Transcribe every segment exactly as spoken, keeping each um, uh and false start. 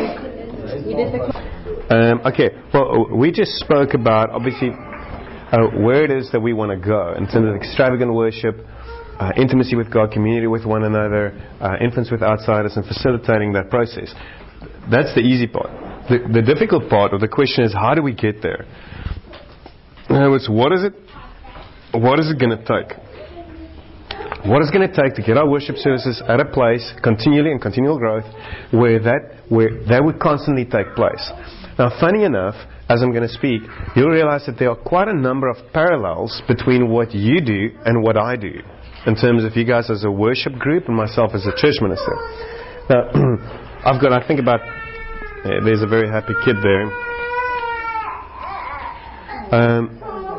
Um, okay, well, we just spoke about, obviously, uh, where it is that we want to go in terms of extravagant worship, uh, intimacy with God, community with one another, uh, influence with outsiders, and facilitating that process. That's the easy part. The, the difficult part, or the question is, how do we get there? In other words, what is it? What is it going to take? What is it going to take to get our worship services at a place, continually and continual growth, where that where that would constantly take place? Now, funny enough, as I'm going to speak, you'll realize that there are quite a number of parallels between what you do and what I do, in terms of you guys as a worship group and myself as a church minister. Now, I've got, I think about, yeah, there's a very happy kid there. Um,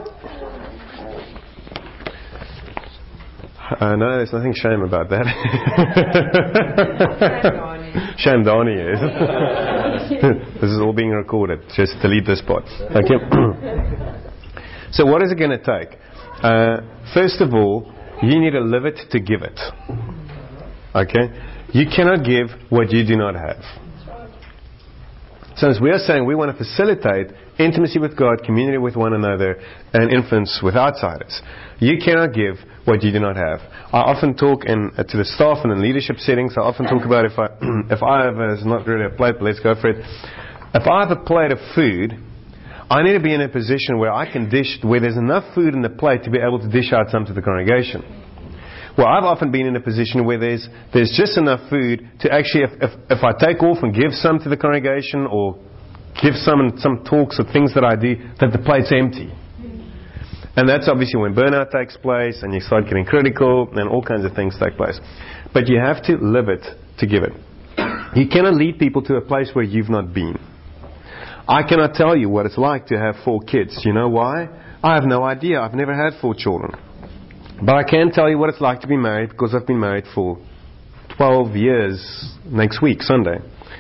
Uh, no, there's nothing shame about that. Shame Donnie is. This is all being recorded. Just delete this part. Okay. So what is it going to take? Uh, first of all, you need to live it to give it. Okay? You cannot give what you do not have. So as we are saying, we want to facilitate intimacy with God, community with one another, and influence with outsiders. You cannot give what you do not have. I often talk in, uh, to the staff and in leadership settings. I often talk about if I if I have a, it's not really a plate, but let's go for it. If I have a plate of food, I need to be in a position where I can dish, where there's enough food in the plate to be able to dish out some to the congregation. Well, I've often been in a position where there's there's just enough food to actually, if if, if I take off and give some to the congregation, or give some in some talks or things that I do, that the plate's empty. And that's obviously when burnout takes place and you start getting critical and all kinds of things take place. But you have to live it to give it. You cannot lead people to a place where you've not been. I cannot tell you what it's like to have four kids. You know why? I have no idea. I've never had four children. But I can tell you what it's like to be married, because I've been married for twelve years next week, Sunday.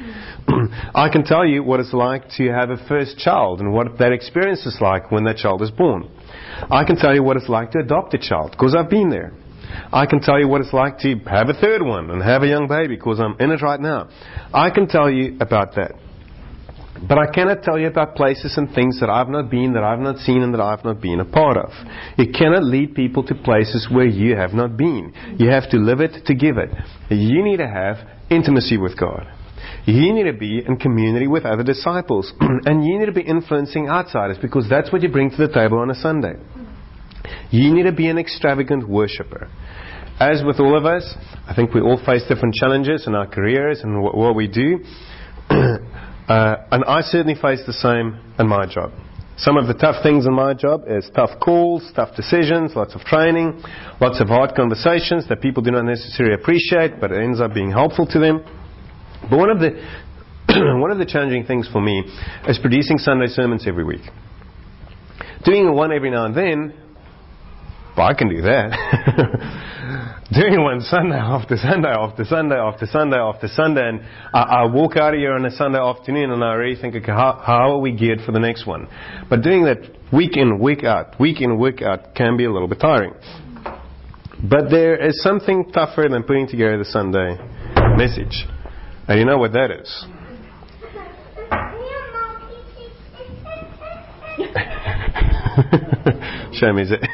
I can tell you what it's like to have a first child and what that experience is like when that child is born. I can tell you what it's like to adopt a child, because I've been there. I can tell you what it's like to have a third one and have a young baby, because I'm in it right now. I can tell you about that. But I cannot tell you about places and things that I've not been, that I've not seen, and that I've not been a part of. You cannot lead people to places where you have not been. You have to live it to give it. You need to have intimacy with God. You need to be in community with other disciples. And you need to be influencing outsiders, because that's what you bring to the table on a Sunday. You need to be an extravagant worshiper. As with all of us, I think we all face different challenges in our careers and what, what we do. uh, and I certainly face the same in my job. Some of the tough things in my job is tough calls, tough decisions, lots of training, lots of hard conversations that people do not necessarily appreciate, but it ends up being helpful to them. But one of the one of the challenging things for me is producing Sunday sermons every week. Doing one every now and then, well, I can do that. Doing one Sunday after Sunday after Sunday after Sunday after Sunday, and I, I walk out of here on a Sunday afternoon and I really think, okay, how, how are we geared for the next one? But doing that week in, week out, week in, week out can be a little bit tiring. But there is something tougher than putting together the Sunday message. And you know what that is? Shame, is it?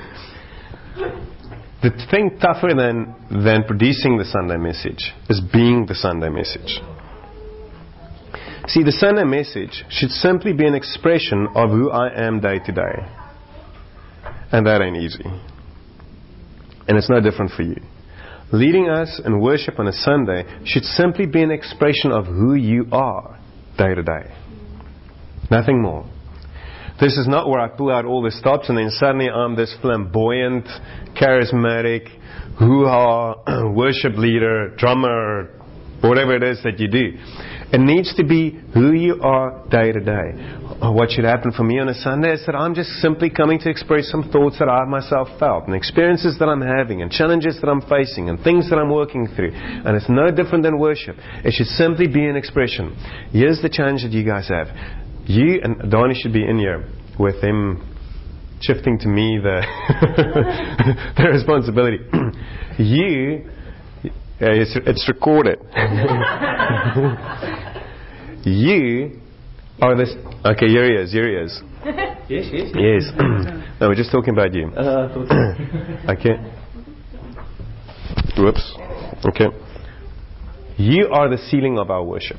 The thing tougher than, than producing the Sunday message is being the Sunday message. See, the Sunday message should simply be an expression of who I am day to day. And that ain't easy. And it's no different for you. Leading us in worship on a Sunday should simply be an expression of who you are day to day. Nothing more. This is not where I pull out all the stops and then suddenly I'm this flamboyant, charismatic, hoo-ha, worship leader, drummer, whatever it is that you do. It needs to be who you are day to day. What should happen for me on a Sunday is that I'm just simply coming to express some thoughts that I myself felt, and experiences that I'm having, and challenges that I'm facing, and things that I'm working through. And it's no different than worship. It should simply be an expression. Here's the challenge that you guys have. You and Donnie should be in here with him shifting to me the the responsibility. You, yeah, it's, it's recorded. You are the... Okay, here he is, here he is. Yes, yes. Yes. No, we're just talking about you. Uh, Okay. Whoops. Okay. You are the ceiling of our worship.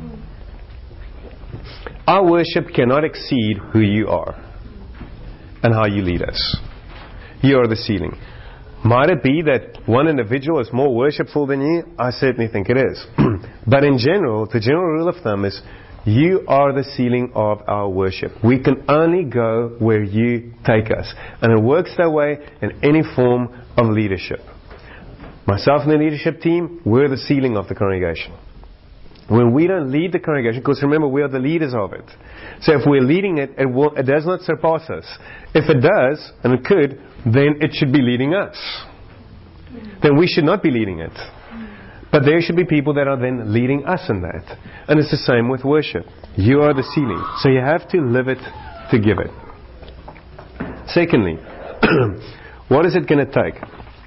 Our worship cannot exceed who you are and how you lead us. You are the ceiling. Might it be that one individual is more worshipful than you? I certainly think it is. But in general, the general rule of thumb is you are the ceiling of our worship. We can only go where you take us. And it works that way in any form of leadership. Myself and the leadership team, we're the ceiling of the congregation. When we don't lead the congregation, because remember, we are the leaders of it. So if we're leading it, it, will, it does not surpass us. If it does, and it could, then it should be leading us. Then we should not be leading it. But there should be people that are then leading us in that. And it's the same with worship. You are the ceiling. So you have to live it to give it. Secondly, what is it going to take?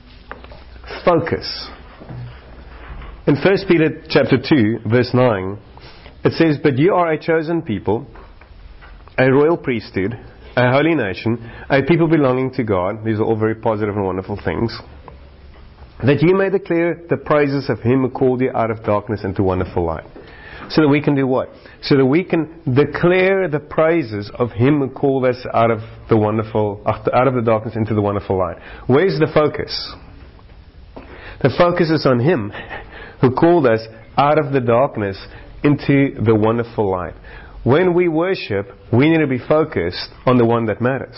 Focus. In First Peter chapter two, verse nine, it says, "But you are a chosen people, a royal priesthood, a holy nation, a people belonging to God." These are all very positive and wonderful things. "That you may declare the praises of Him who called you out of darkness into wonderful light." So that we can do what? So that we can declare the praises of Him who called us out of the wonderful, out of the darkness into the wonderful light. Where's the focus? The focus is on Him who called us out of the darkness into the wonderful light. When we worship, we need to be focused on the one that matters.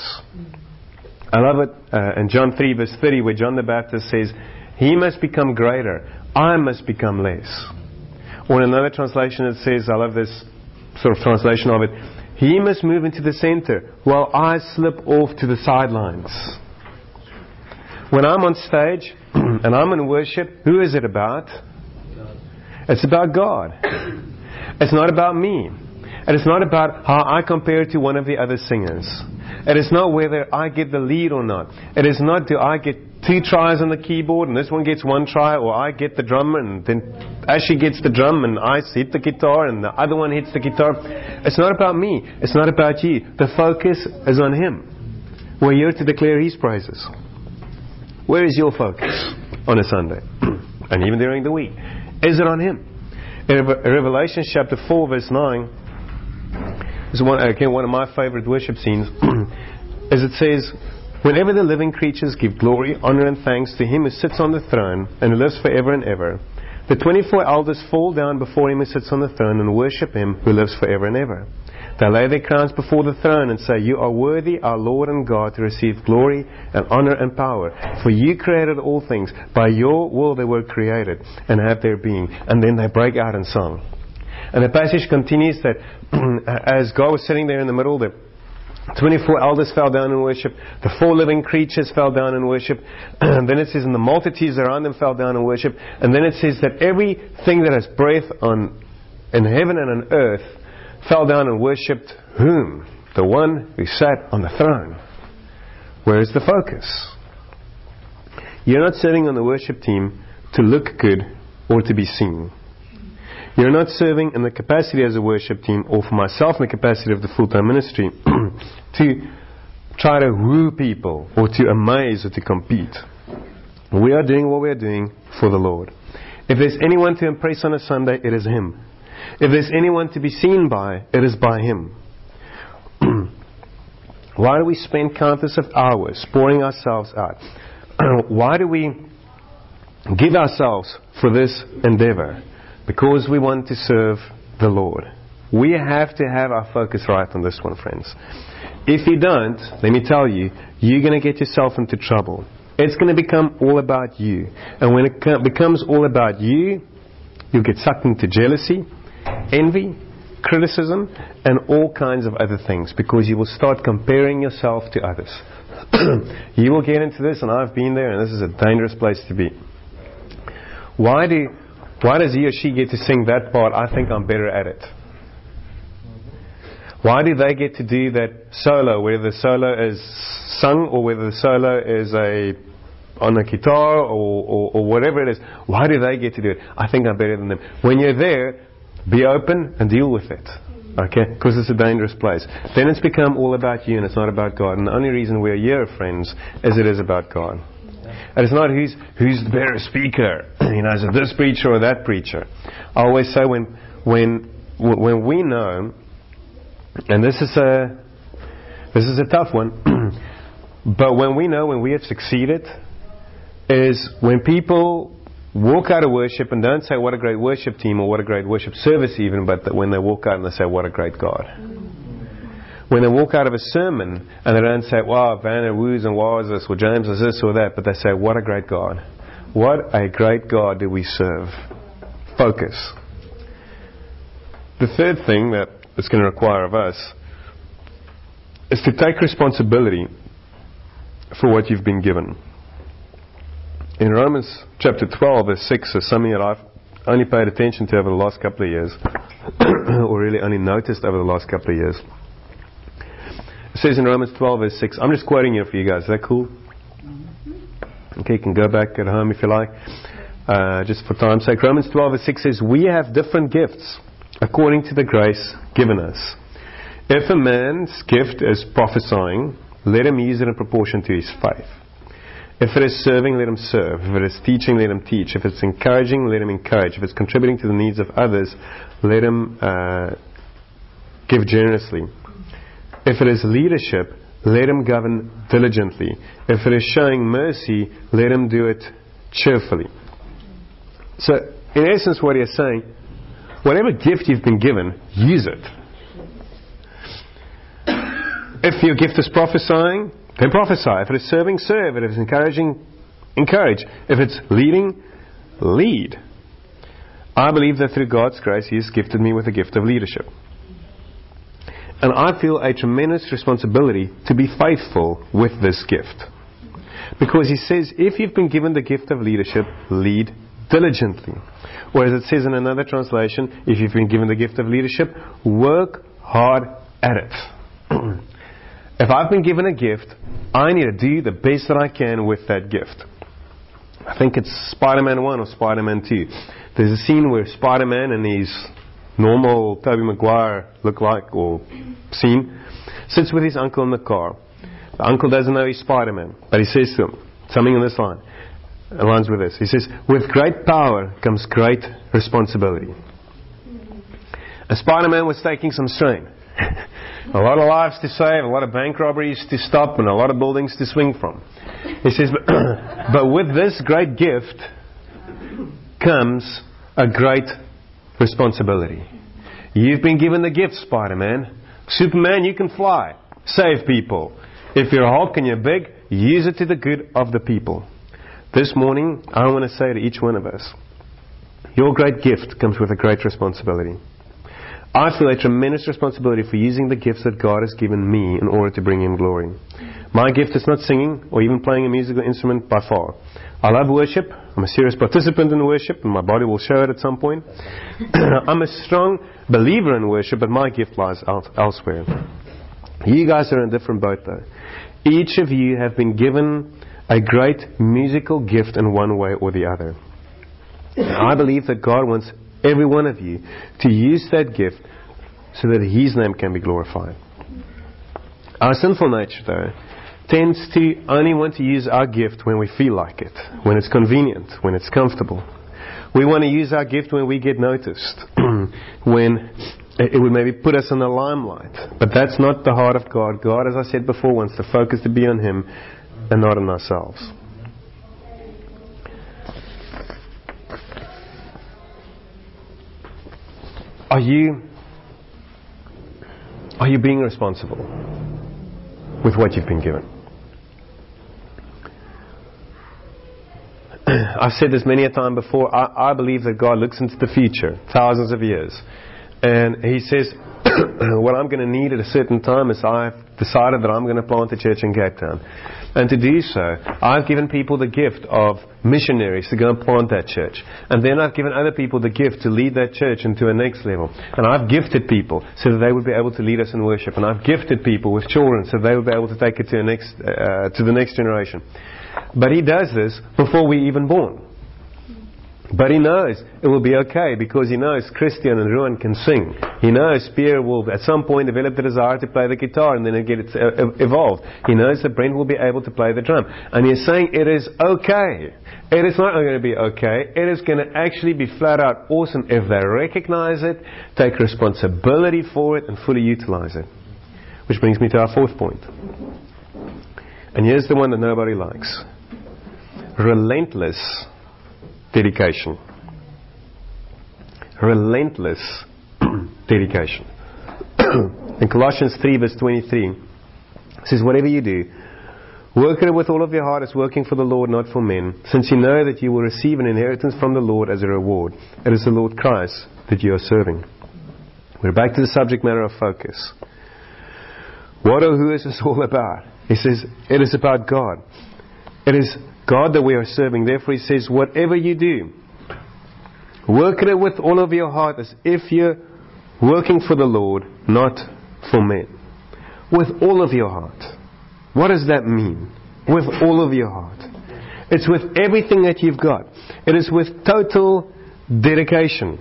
I love it uh, in John three verse thirty, where John the Baptist says, "He must become greater, I must become less." Or in another translation it says, I love this sort of translation of it, "He must move into the center while I slip off to the sidelines." When I'm on stage and I'm in worship, who is it about? It's about God. It's not about me. And it's not about how I compare to one of the other singers. It is not whether I get the lead or not. It is not do I get two tries on the keyboard and this one gets one try, or I get the drum and then Ashley gets the drum and I hit the guitar and the other one hits the guitar. It's not about me. It's not about you. The focus is on Him. We're here to declare His praises. Where is your focus on a Sunday? And even during the week? Is it on Him? In Revelation chapter four verse nine, is one, again, one of my favorite worship scenes, as it says, "Whenever the living creatures give glory, honor and thanks to Him who sits on the throne and who lives forever and ever, the twenty-four elders fall down before Him who sits on the throne and worship Him who lives forever and ever. They lay their crowns before the throne and say, 'You are worthy, our Lord and God, to receive glory and honor and power. For You created all things. By Your will they were created and have their being.'" And then they break out in song. And the passage continues that as God was sitting there in the middle, the twenty-four elders fell down in worship. The four living creatures fell down in worship. And then it says, and the multitudes around them fell down in worship. And then it says that everything that has breath on in heaven and on earth fell down and worshipped whom? The one who sat on the throne. Where is the focus? You're not sitting on the worship team to look good or to be seen. You're not serving in the capacity as a worship team, or for myself in the capacity of the full-time ministry, to try to woo people or to amaze or to compete. We are doing what we are doing for the Lord. If there's anyone to impress on a Sunday, it is Him. If there's anyone to be seen by, it is by Him. Why do we spend countless of hours pouring ourselves out? Why do we give ourselves for this endeavor? Because we want to serve the Lord. We have to have our focus right on this one, friends. If you don't, let me tell you, you're going to get yourself into trouble. It's going to become all about you. And when it becomes all about you, you'll get sucked into jealousy, envy, criticism, and all kinds of other things, because you will start comparing yourself to others. You will get into this, and I've been there, and this is a dangerous place to be. Why do why does he or she get to sing that part? I think I'm better at it. Why do they get to do that solo, whether the solo is sung or whether the solo is a on a guitar or, or, or whatever it is? Why do they get to do it? I think I'm better than them. When you're there, Be open and deal with it. Okay? Because it's a dangerous place. Then it's become all about you and it's not about God. And the only reason we're here, friends, is it is about God. And it's not who's who's the better speaker. You know, is it this preacher or that preacher? I always say when when when we know, and this is a this is a tough one, but when we know when we have succeeded, is when people walk out of worship and don't say what a great worship team or what a great worship service even, but that when they walk out and they say what a great God. When they walk out of a sermon and they don't say, wow, Vanna woos and wow is this, or James is this or that, but they say, what a great God. What a great God do we serve. Focus. The third thing that it's going to require of us is to take responsibility for what you've been given. In Romans chapter twelve, verse six, is something that I've only paid attention to over the last couple of years, or really only noticed over the last couple of years. It says in Romans twelve, verse six, I'm just quoting here for you guys. Is that cool? Okay, you can go back at home if you like. Uh, just for time's sake. Romans twelve, verse six says, we have different gifts according to the grace given us. If a man's gift is prophesying, let him use it in proportion to his faith. If it is serving, let him serve. If it is teaching, let him teach. If it's encouraging, let him encourage. If it's contributing to the needs of others, let him uh, give generously. If it is leadership, let him govern diligently. If it is showing mercy, let him do it cheerfully. So, in essence, what he is saying, whatever gift you've been given, use it. If your gift is prophesying, then prophesy. If it is serving, serve. If it is encouraging, encourage. If it's leading, lead. I believe that through God's grace, He has gifted me with the gift of leadership. And I feel a tremendous responsibility to be faithful with this gift. Because He says, if you've been given the gift of leadership, lead diligently. Or as it says in another translation, if you've been given the gift of leadership, work hard at it. If I've been given a gift, I need to do the best that I can with that gift. I think it's Spider-Man one or Spider-Man two. There's a scene where Spider-Man and his normal Tobey Maguire look-like or scene sits with his uncle in the car. The uncle doesn't know he's Spider-Man, but he says to him something in this line. It aligns with this. He says, with great power comes great responsibility. And Spider-Man was taking some strain. A lot of lives to save, a lot of bank robberies to stop, and a lot of buildings to swing from. He says, but, but with this great gift comes a great responsibility. You've been given the gift, Spider-Man. Superman, you can fly. Save people. If you're a Hulk and you're big, use it to the good of the people. This morning, I want to say to each one of us, your great gift comes with a great responsibility. I feel a tremendous responsibility for using the gifts that God has given me in order to bring Him glory. My gift is not singing or even playing a musical instrument by far. I love worship. I'm a serious participant in worship, and my body will show it at some point. I'm a strong believer in worship, but my gift lies elsewhere. You guys are in a different boat though. Each of you have been given a great musical gift in one way or the other. And I believe that God wants every one of you to use that gift so that His name can be glorified. Our sinful nature, though, tends to only want to use our gift when we feel like it, when it's convenient, when it's comfortable. We want to use our gift when we get noticed, when it would maybe put us in the limelight. But that's not the heart of God. God, as I said before, wants the focus to be on Him and not on ourselves. Are you are you being responsible with what you've been given? I've said this many a time before. I, I believe that God looks into the future, thousands of years, and He says, what I'm going to need at a certain time is I've decided that I'm going to plant a church in Cape Town. And to do so, I've given people the gift of missionaries to go and plant that church. And then I've given other people the gift to lead that church into a next level. And I've gifted people so that they would be able to lead us in worship. And I've gifted people with children so they would be able to take it to, a next, uh, to the next generation. But He does this before we're even born. But he knows it will be okay because he knows Christian and Ruan can sing. He knows Pierre will at some point develop the desire to play the guitar and then it gets uh, evolved. He knows that Brent will be able to play the drum. And he's saying it is okay. It is not going to be okay. It is going to actually be flat out awesome if they recognize it, take responsibility for it and fully utilize it. Which brings me to our fourth point. And here's the one that nobody likes. Relentless dedication. Relentless dedication. In Colossians three verse twenty-three, it says, whatever you do, work at it with all of your heart as working for the Lord, not for men, since you know that you will receive an inheritance from the Lord as a reward. It is the Lord Christ that you are serving. We're back to the subject matter of focus. What or who is this all about? He says, it is about God. It is God that we are serving. Therefore he says, whatever you do, work at it with all of your heart as if you're working for the Lord, not for men. With all of your heart. What does that mean? With all of your heart. It's with everything that you've got. It is with total dedication.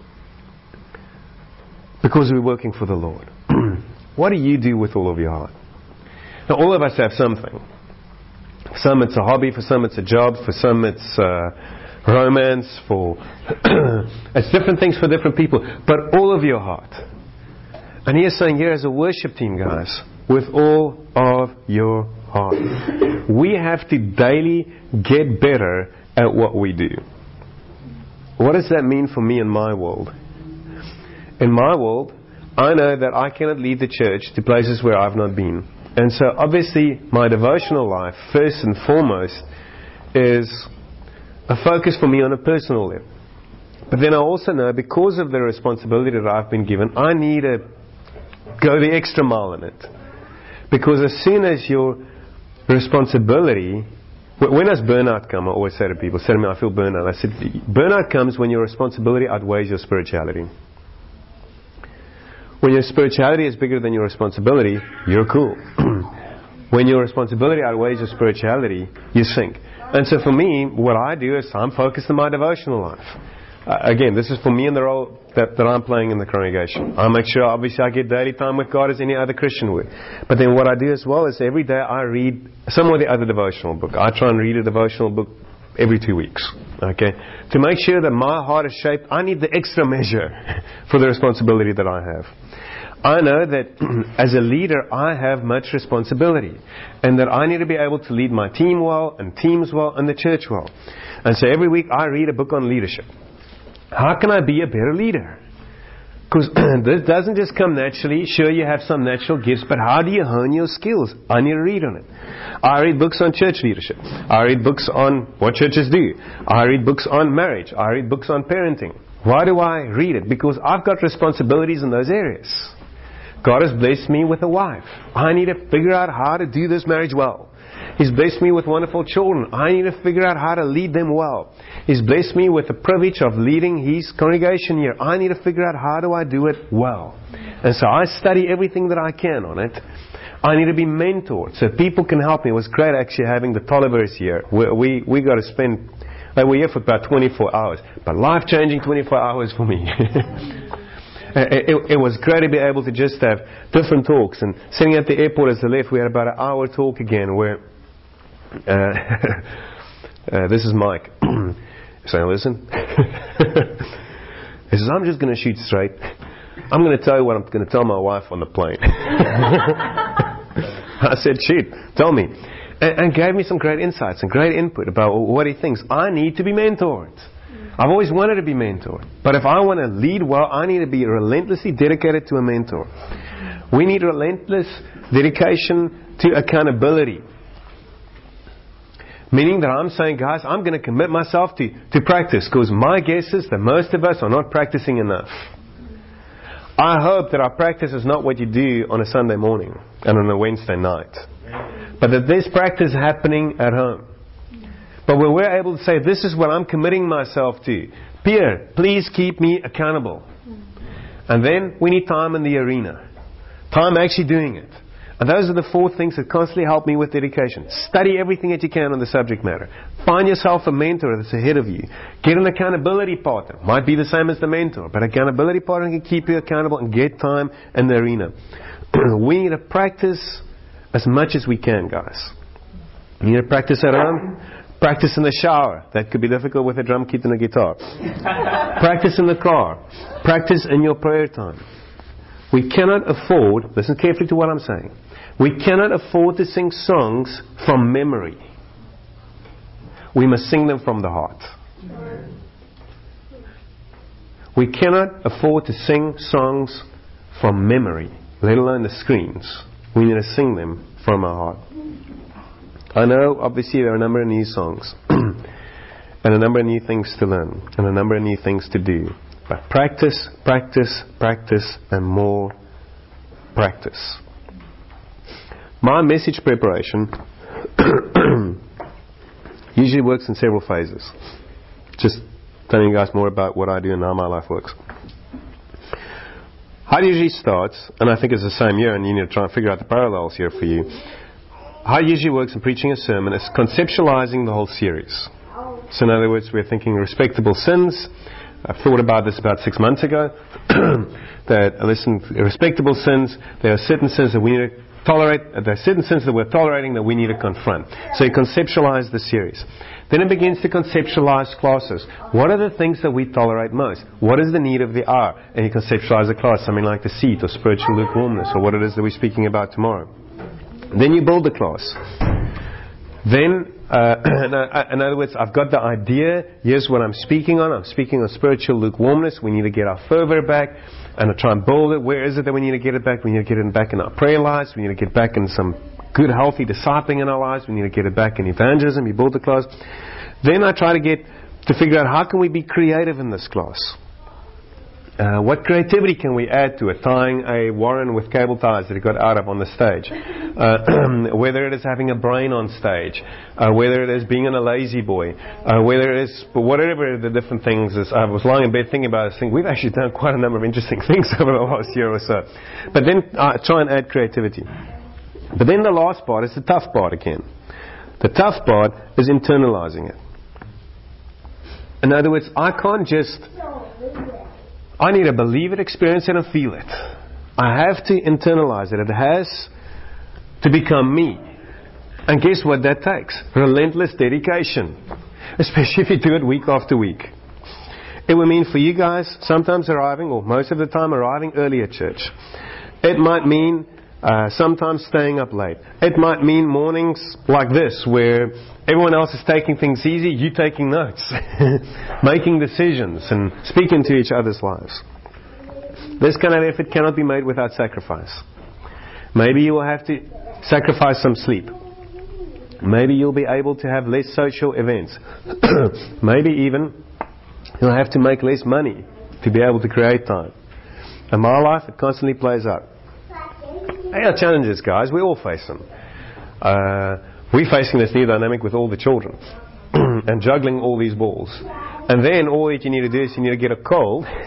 Because we're working for the Lord. What do you do with all of your heart? Now all of us have something. For some it's a hobby, for some it's a job, for some it's uh, romance, for it's different things for different people. But all of your heart. And he is saying here as a worship team, guys, with all of your heart. We have to daily get better at what we do. What does that mean for me in my world? In my world, I know that I cannot lead the church to places where I've not been. And so obviously my devotional life, first and foremost, is a focus for me on a personal level. But then I also know because of the responsibility that I've been given, I need to go the extra mile in it. Because as soon as your responsibility, when does burnout come? I always say to people, say to me, I feel burnout. I said, burnout comes when your responsibility outweighs your spirituality. When your spirituality is bigger than your responsibility, you're cool. When your responsibility outweighs your spirituality, you sink. And so for me, what I do is I'm focused on my devotional life. Uh, again, this is for me and the role that, that I'm playing in the congregation. I make sure, obviously, I get daily time with God as any other Christian would. But then what I do as well is every day I read some of the other devotional book. I try and read a devotional book every two weeks. Okay? To make sure that my heart is shaped, I need the extra measure for the responsibility that I have. I know that as a leader, I have much responsibility. And that I need to be able to lead my team well, and teams well, and the church well. And so every week I read a book on leadership. How can I be a better leader? Because this doesn't just come naturally. Sure, you have some natural gifts, but how do you hone your skills? I need to read on it. I read books on church leadership. I read books on what churches do. I read books on marriage. I read books on parenting. Why do I read it? Because I've got responsibilities in those areas. God has blessed me with a wife. I need to figure out how to do this marriage well. He's blessed me with wonderful children. I need to figure out how to lead them well. He's blessed me with the privilege of leading His congregation here. I need to figure out how do I do it well. And so I study everything that I can on it. I need to be mentored so people can help me. It was great actually having the Tollivers here. We, we, we got to spend, like we're here for about twenty-four hours. But life-changing twenty-four hours for me. It, it, it was great to be able to just have different talks. And sitting at the airport as I left, we had about an hour talk again where uh, uh, this is Mike. Saying, listen. He says, I'm just going to shoot straight. I'm going to tell you what I'm going to tell my wife on the plane. I said, shoot, tell me. And, and gave me some great insights and great input about what he thinks. I need to be mentored. I've always wanted to be mentored. But if I want to lead well, I need to be relentlessly dedicated to a mentor. We need relentless dedication to accountability. Meaning that I'm saying, guys, I'm going to commit myself to, to practice. Because my guess is that most of us are not practicing enough. I hope that our practice is not what you do on a Sunday morning and on a Wednesday night. But that there's practice happening at home. But when we're able to say, this is what I'm committing myself to. Pierre, please keep me accountable. And then we need time in the arena. Time actually doing it. And those are the four things that constantly help me with dedication. Study everything that you can on the subject matter. Find yourself a mentor that's ahead of you. Get an accountability partner. Might be the same as the mentor, but accountability partner can keep you accountable and get time in the arena. We need to practice as much as we can, guys. You need to practice at home. Practice in the shower. That could be difficult with a drum kit and a guitar. Practice in the car. Practice in your prayer time. We cannot afford, listen carefully to what I'm saying, we cannot afford to sing songs from memory. We must sing them from the heart. We cannot afford to sing songs from memory, let alone the screens. We need to sing them from our heart. I know, obviously, there are a number of new songs, and a number of new things to learn, and a number of new things to do. But practice, practice, practice, and more practice. My message preparation usually works in several phases. Just telling you guys more about what I do and how my life works. How it usually starts, and I think it's the same here, and you need to try and figure out the parallels here for you. How it usually works in preaching a sermon is conceptualizing the whole series. So in other words, we're thinking respectable sins. I thought about this about six months ago. that, listen, respectable sins, there are certain sins that we need to tolerate, there are certain sins that we're tolerating that we need to confront. So you conceptualize the series. Then it begins to conceptualize classes. What are the things that we tolerate most? What is the need of the hour? And you conceptualize a class, something like deceit or spiritual lukewarmness, or what it is that we're speaking about tomorrow. Then you build the class. Then, uh, in other words, I've got the idea. Here's what I'm speaking on. I'm speaking on spiritual lukewarmness. We need to get our fervor back. And I try and build it. Where is it that we need to get it back? We need to get it back in our prayer lives. We need to get back in some good, healthy discipling in our lives. We need to get it back in evangelism. You build the class. Then I try to get to figure out how can we be creative in this class. Uh, what creativity can we add to it? Tying a Warren with cable ties that he got out of on the stage. Uh, whether it is having a brain on stage. Uh, whether it is being in a lazy boy. Uh, whether it is, whatever the different things is. I was lying in bed thinking about this thing. We've actually done quite a number of interesting things over the last year or so. But then I try and add creativity. But then the last part is the tough part again. The tough part is internalizing it. In other words, I can't just... I need to believe it, experience it, and feel it. I have to internalize it. It has to become me. And guess what that takes? Relentless dedication. Especially if you do it week after week. It will mean for you guys sometimes arriving, or most of the time arriving early at church. It might mean uh, sometimes staying up late. It might mean mornings like this where everyone else is taking things easy, you taking notes, making decisions and speaking to each other's lives. This kind of effort cannot be made without sacrifice. Maybe you will have to sacrifice some sleep. Maybe you'll be able to have less social events. Maybe even you'll have to make less money to be able to create time. In my life, it constantly plays out. There are challenges, guys. We all face them. Uh, we're facing this new dynamic with all the children and juggling all these balls. And then all that you need to do is you need to get a cold. uh,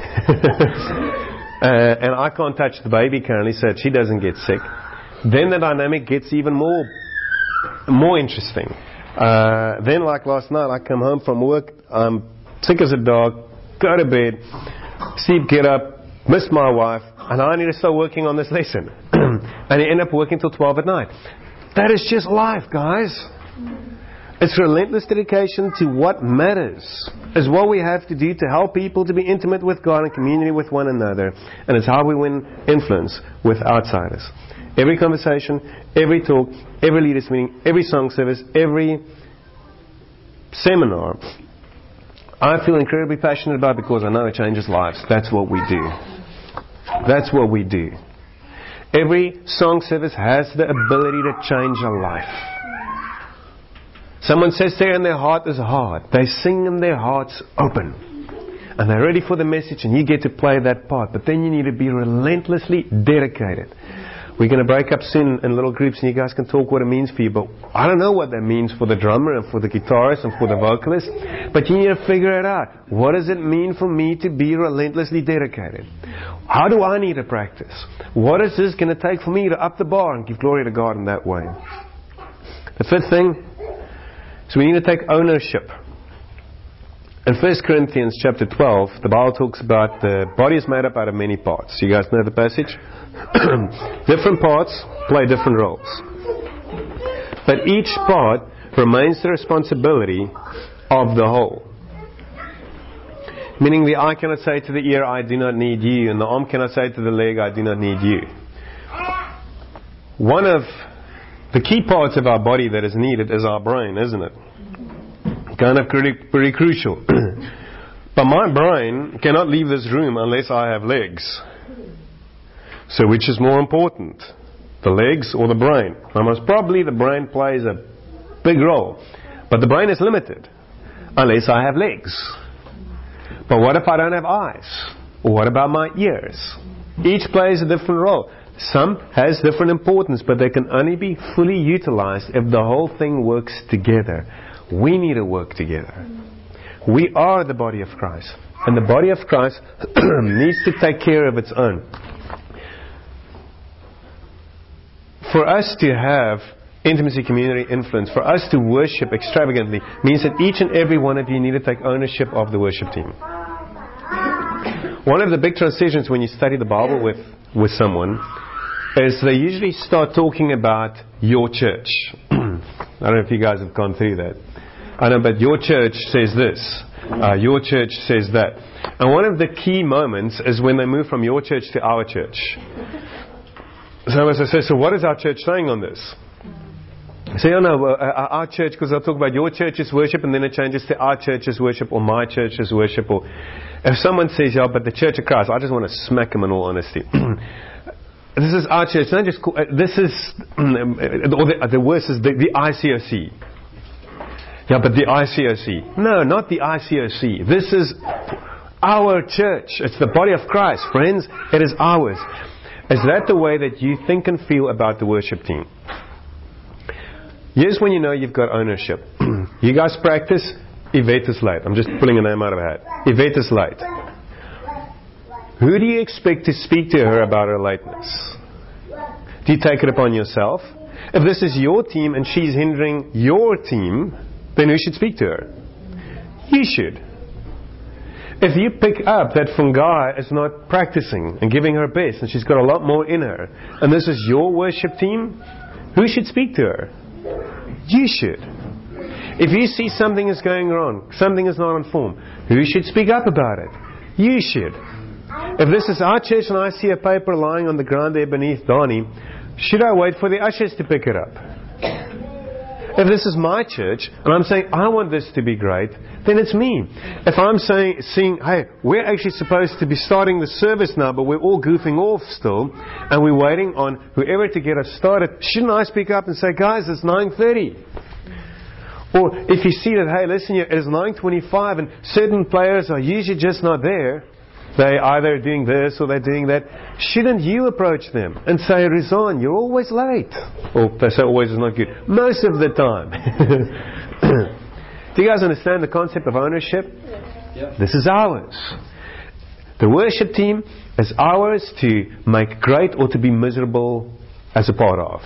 and I can't touch the baby currently so that she doesn't get sick. Then the dynamic gets even more more interesting. Uh, then like last night, I come home from work, I'm sick as a dog, go to bed, sleep, get up, miss my wife, and I need to start working on this lesson. And I end up working till twelve at night. That is just life, guys. It's relentless dedication to what matters. It's what we have to do to help people to be intimate with God and community with one another. And it's how we win influence with outsiders. Every conversation, every talk, every leaders meeting, every song service, every seminar, I feel incredibly passionate about because I know it changes lives. That's what we do. That's what we do. Every song service has the ability to change a life. Someone says there in their heart is hard. They sing in their hearts open. And they're ready for the message and you get to play that part. But then you need to be relentlessly dedicated. We're going to break up soon in little groups and you guys can talk what it means for you. But I don't know what that means for the drummer and for the guitarist and for the vocalist. But you need to figure it out. What does it mean for me to be relentlessly dedicated? How do I need to practice? What is this going to take for me to up the bar and give glory to God in that way? The fifth thing is we need to take ownership. In First Corinthians chapter twelve, the Bible talks about the body is made up out of many parts. You guys know the passage? Different parts play different roles. But each part remains the responsibility of the whole. Meaning the eye cannot say to the ear, I do not need you. And the arm cannot say to the leg, I do not need you. One of the key parts of our body that is needed is our brain, isn't it? Kind of pretty, pretty crucial. But my brain cannot leave this room unless I have legs. So which is more important? The legs or the brain? Now most probably the brain plays a big role. But the brain is limited unless I have legs. But what if I don't have eyes? Or what about my ears? Each plays a different role. Some has different importance, but they can only be fully utilized if the whole thing works together. We need to work together. We are the body of Christ. And the body of Christ needs to take care of its own. For us to have intimacy, community, influence, for us to worship extravagantly, means that each and every one of you need to take ownership of the worship team. One of the big transitions when you study the Bible with, with someone is they usually start talking about your church. I don't know if you guys have gone through that. I know, but your church says this. Uh, your church says that. And one of the key moments is when they move from your church to our church. So as I say, so what is our church saying on this? I say, oh no, uh, our church, because I'll talk about your church's worship and then it changes to our church's worship or my church's worship. Or if someone says, yeah, but the Church of Christ, I just want to smack them in all honesty. This is our church. Don't just call, uh, this is, or the, the worst is the, the I C O C. Yeah, but the I C O C. No, not the I C O C. This is our church. It's the body of Christ. Friends, it is ours. Is that the way that you think and feel about the worship team? Here's when you know you've got ownership. You guys practice, Yvette is late. I'm just pulling a name out of a hat. Yvette is late. Who do you expect to speak to her about her lateness? Do you take it upon yourself? If this is your team and she's hindering your team, then who should speak to her? You should. If you pick up that Fungai is not practicing and giving her best and she's got a lot more in her, and this is your worship team, who should speak to her? You should. If you see something is going wrong, something is not on form, who should speak up about it? You should. If this is our church and I see a paper lying on the ground there beneath Donnie, should I wait for the ushers to pick it up? If this is my church and I'm saying I want this to be great, then it's me. If I'm saying, seeing, hey, we're actually supposed to be starting the service now, but we're all goofing off still, and we're waiting on whoever to get us started, shouldn't I speak up and say, guys, it's nine thirty? Or if you see that, hey, listen, it is nine twenty-five and certain players are usually just not there, they're either doing this or they're doing that, shouldn't you approach them and say, Rizan, you're always late? Or they say always is not good. Most of the time. Do you guys understand the concept of ownership? Yeah. This is ours. The worship team is ours to make great or to be miserable as a part of.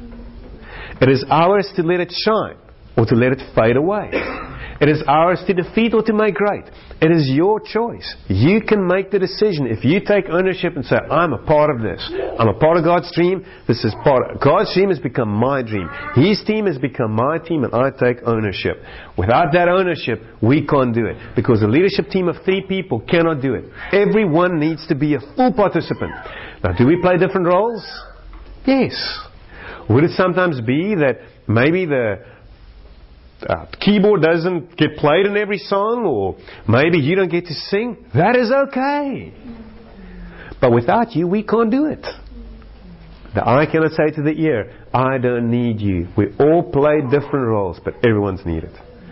It is ours to let it shine or to let it fade away. It is ours to defeat or to make great. It is your choice. You can make the decision. If you take ownership and say, I'm a part of this. I'm a part of God's dream. This is part of, God's dream has become my dream. His team has become my team and I take ownership. Without that ownership, we can't do it. Because a leadership team of three people cannot do it. Everyone needs to be a full participant. Now, do we play different roles? Yes. Would it sometimes be that maybe the Uh, keyboard doesn't get played in every song, or maybe you don't get to sing? That is okay. But without you, we can't do it. The eye cannot say to the ear, I don't need you. We all play different roles, but everyone's needed.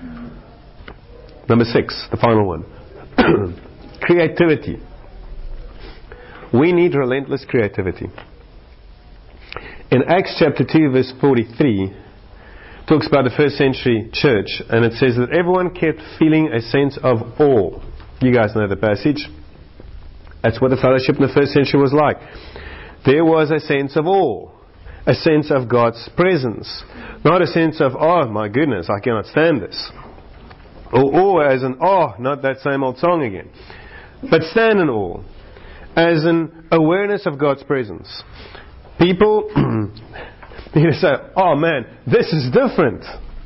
Number six, the final one. Creativity. We need relentless creativity. in Acts chapter two verse forty-three, talks about the first century church, and it says that everyone kept feeling a sense of awe. You guys know the passage. That's what the fellowship in the first century was like. There was a sense of awe, a sense of God's presence, not a sense of, oh my goodness, I cannot stand this. Or awe as in, oh, not that same old song again. But stand in awe, as an awareness of God's presence. People need to say, oh man, this is different.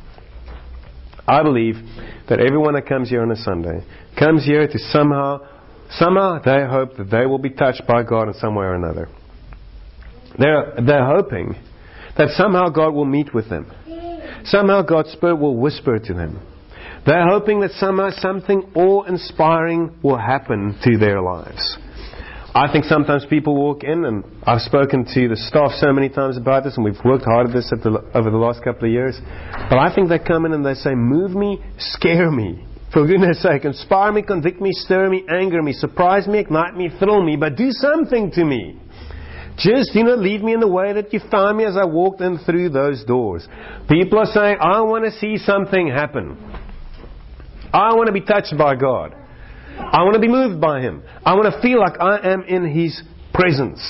I believe that everyone that comes here on a Sunday comes here to somehow, somehow they hope that they will be touched by God in some way or another. They're, they're hoping that somehow God will meet with them. Somehow God's Spirit will whisper to them. They're hoping that somehow something awe-inspiring will happen to their lives. I think sometimes people walk in, and I've spoken to the staff so many times about this, and we've worked hard at this at the, over the last couple of years. But I think they come in and they say, move me, scare me. For goodness sake, inspire me, convict me, stir me, anger me, surprise me, ignite me, thrill me, but do something to me. Just, you know, leave me in the way that you found me as I walked in through those doors. People are saying, I want to see something happen. I want to be touched by God. I want to be moved by Him. I want to feel like I am in His presence.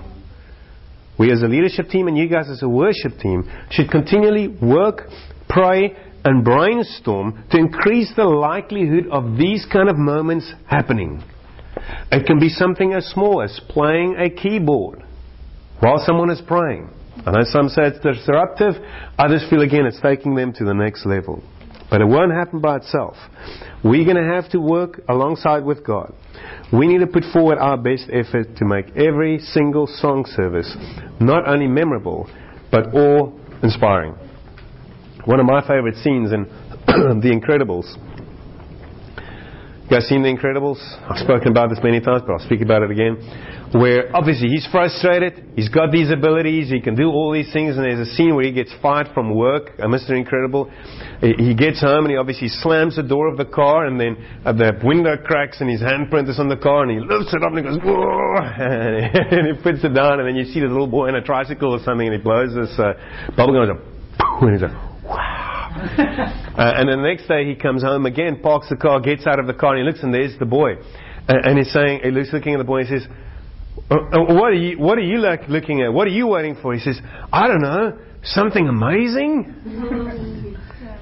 We as a leadership team and you guys as a worship team should continually work, pray and brainstorm to increase the likelihood of these kind of moments happening. It can be something as small as playing a keyboard while someone is praying. I know some say it's disruptive. Others feel again it's taking them to the next level. But it won't happen by itself. We're going to have to work alongside with God. We need to put forward our best effort to make every single song service not only memorable, but awe-inspiring. One of my favorite scenes in The Incredibles. You guys seen The Incredibles? I've spoken about this many times, but I'll speak about it again. Where obviously he's frustrated, he's got these abilities, he can do all these things, and there's a scene where he gets fired from work, uh, Mister Incredible. He gets home and he obviously slams the door of the car, and then uh, the window cracks and his handprint is on the car, and he lifts it up and he goes, whoa, and, he, and he puts it down, and then you see this little boy on a tricycle or something, and he blows this uh, bubble gum, and he's like, wow. uh, and then the next day he comes home again, parks the car, gets out of the car, and he looks, and there's the boy. And, and he's saying, he looks looking at the boy and he says, Uh, what are you What are you like looking at? What are you waiting for? He says, I don't know, something amazing.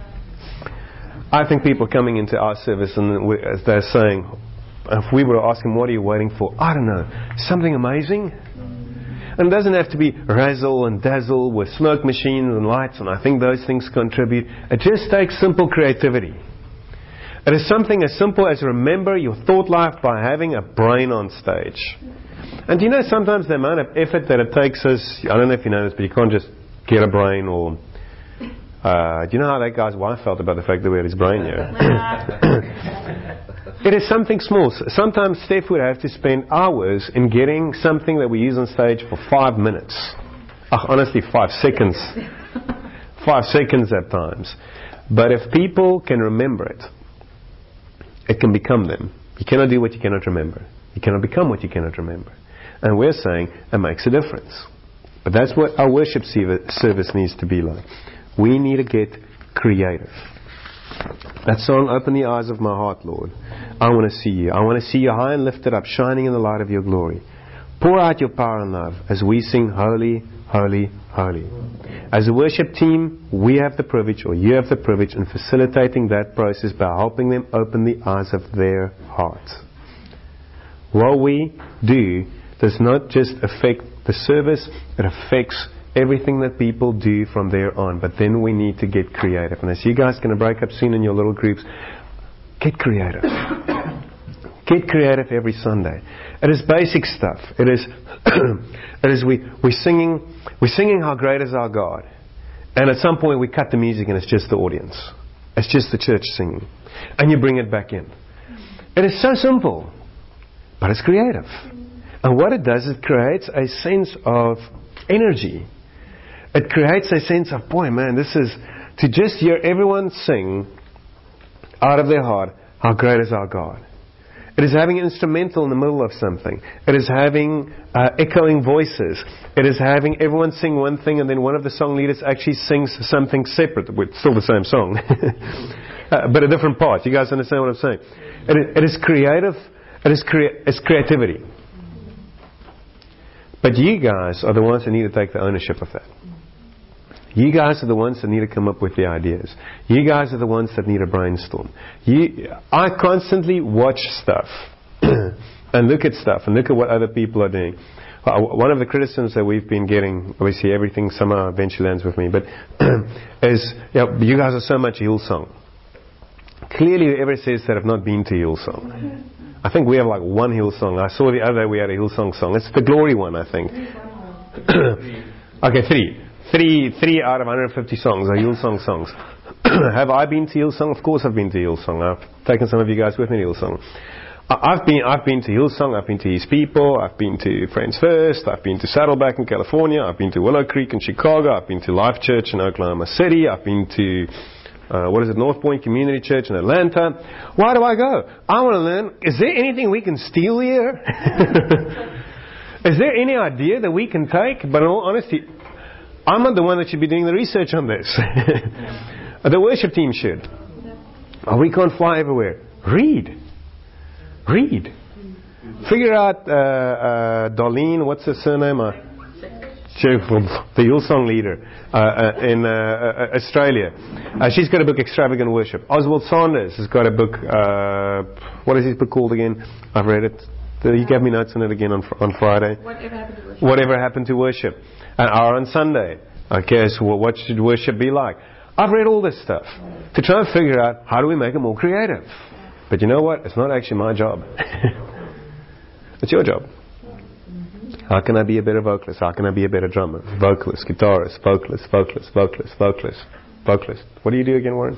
I think people coming into our service and we, as they're saying, if we were to ask them, what are you waiting for? I don't know, something amazing. And it doesn't have to be razzle and dazzle with smoke machines and lights, and I think those things contribute. It just takes simple creativity. It is something as simple as remember your thought life by having a brain on stage. And do you know sometimes the amount of effort that it takes us, I don't know if you know this, but you can't just get a brain or... Uh, do you know how that guy's wife felt about the fact that we had his brain here? It is something small. Sometimes Steph would have to spend hours in getting something that we use on stage for five minutes. Oh, honestly, five seconds. Five seconds at times. But if people can remember it, it can become them. You cannot do what you cannot remember. You cannot become what you cannot remember. And we're saying it makes a difference. But that's what our worship service needs to be like. We need to get creative. That song, Open the Eyes of My Heart, Lord. I want to see you. I want to see you high and lifted up, shining in the light of your glory. Pour out your power and love as we sing Holy, Holy, Holy. As a worship team, we have the privilege, or you have the privilege, in facilitating that process by helping them open the eyes of their hearts. What we do does not just affect the service, it affects everything that people do from there on. But then we need to get creative. And as you guys are going to break up soon in your little groups, get creative. Get creative every Sunday. It is basic stuff. It is, it is we, we're singing, we're singing How Great Is Our God. And at some point we cut the music and it's just the audience. It's just the church singing. And you bring it back in. It is so simple, but it's creative. And what it does, it creates a sense of energy. It creates a sense of, boy, man, this is, to just hear everyone sing out of their heart, how great is our God. It is having an instrumental in the middle of something. It is having uh, echoing voices. It is having everyone sing one thing and then one of the song leaders actually sings something separate. With still the same song. uh, but a different part. You guys understand what I'm saying? It is, it is creative. It is crea- it's creativity. But you guys are the ones that need to take the ownership of that. You guys are the ones that need to come up with the ideas. You guys are the ones that need to brainstorm. You, I constantly watch stuff and look at stuff and look at what other people are doing. Uh, one of the criticisms that we've been getting, obviously everything somehow eventually lands with me, but is, you know, you guys are so much Hillsong. Clearly whoever says that have not been to Hillsong. I think we have like one Hillsong. I saw the other day we had a Hillsong song. It's the Glory one, I think. Okay, three. Three, three out of one hundred fifty songs are Hillsong songs. Have I been to Hillsong? Of course I've been to Hillsong. I've taken some of you guys with me to Hillsong. I've been, I've been to Hillsong, I've been to His People, I've been to Friends First, I've been to Saddleback in California, I've been to Willow Creek in Chicago, I've been to Life Church in Oklahoma City, I've been to, uh, what is it, North Point Community Church in Atlanta. Why do I go? I want to learn, is there anything we can steal here? Is there any idea that we can take? But in all honesty, I'm not the one that should be doing the research on this. The worship team should. Oh, we can't fly everywhere. Read. Read. Figure out uh, uh, Darlene, what's her surname? Uh, the Hillsong leader uh, uh, in uh, uh, Australia. Uh, she's got a book, Extravagant Worship. Oswald Sanders has got a book, uh, what is his book called again? I've read it. He gave me notes on it again on on Friday. Whatever happened to worship? Whatever happened to worship? An hour on Sunday. Okay, so what should worship be like? I've read all this stuff to try and figure out how do we make it more creative. But you know what? It's not actually my job. It's your job. How can I be a better vocalist? How can I be a better drummer? Vocalist, guitarist, vocalist, vocalist, vocalist, vocalist, vocalist. What do you do again, Warren?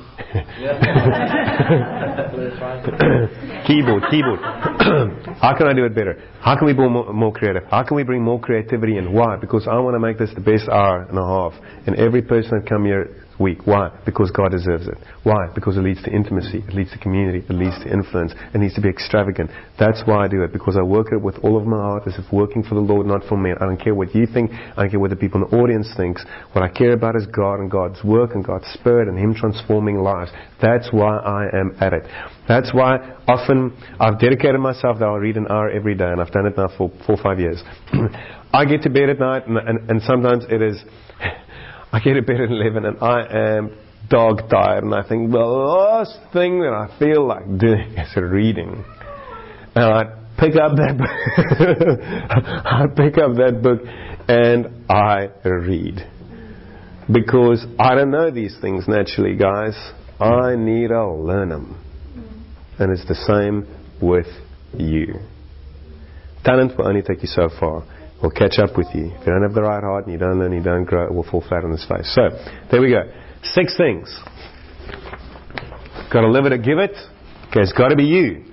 Keyboard, keyboard. How can I do it better? How can we be more, more creative? How can we bring more creativity in? Why? Because I want to make this the best hour and a half. And every person that come here week. Why? Because God deserves it. Why? Because it leads to intimacy, it leads to community, it leads to influence, it needs to be extravagant. That's why I do it, because I work it with all of my heart as if working for the Lord, not for me. I don't care what you think, I don't care what the people in the audience thinks. What I care about is God and God's work and God's Spirit and Him transforming lives. That's why I am at it. That's why often I've dedicated myself that I'll read an hour every day, and I've done it now for four or five years. I get to bed at night, and, and, and sometimes it is... I get to bed at eleven and I am dog tired, and I think the last thing that I feel like doing is reading. And I pick up that book. I pick up that book and I read. Because I don't know these things naturally, guys. I need to learn them. And it's the same with you. Talent will only take you so far. Will catch up with you. If you don't have the right heart and you don't learn, you don't grow, it will fall flat on its face. So, there we go. Six things. Got to live it or give it. Okay, it's got to be you.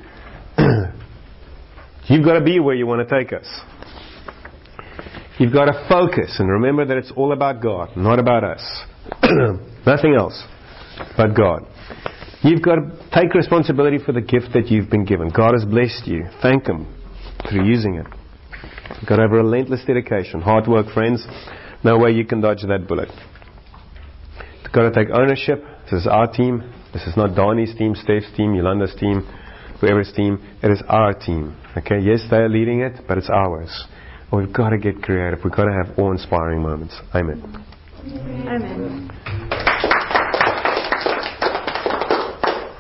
You've got to be where you want to take us. You've got to focus and remember that it's all about God, not about us. Nothing else but God. You've got to take responsibility for the gift that you've been given. God has blessed you. Thank Him through using it. You've got to have a relentless dedication. Hard work, friends. No way you can dodge that bullet. You've got to take ownership. This is our team. This is not Donnie's team, Steph's team, Yolanda's team, whoever's team. It is our team. Okay, yes, they're leading it, but it's ours. And we've got to get creative. We've got to have awe-inspiring moments. Amen. Amen.